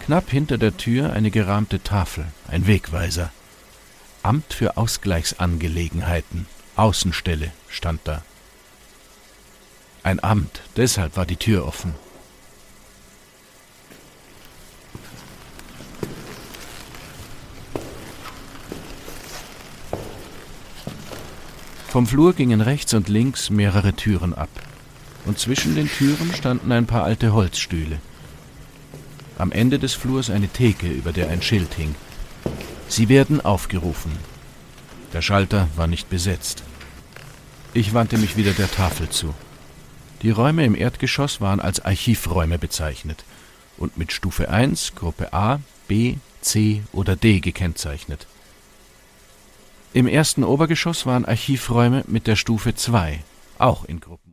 Knapp hinter der Tür eine gerahmte Tafel, ein Wegweiser. Amt für Ausgleichsangelegenheiten, Außenstelle, stand da. Ein Amt, deshalb war die Tür offen. Vom Flur gingen rechts und links mehrere Türen ab. Und zwischen den Türen standen ein paar alte Holzstühle. Am Ende des Flurs eine Theke, über der ein Schild hing. Sie werden aufgerufen. Der Schalter war nicht besetzt. Ich wandte mich wieder der Tafel zu. Die Räume im Erdgeschoss waren als Archivräume bezeichnet und mit Stufe 1, Gruppe A, B, C oder D gekennzeichnet. Im ersten Obergeschoss waren Archivräume mit der Stufe 2, auch in Gruppen.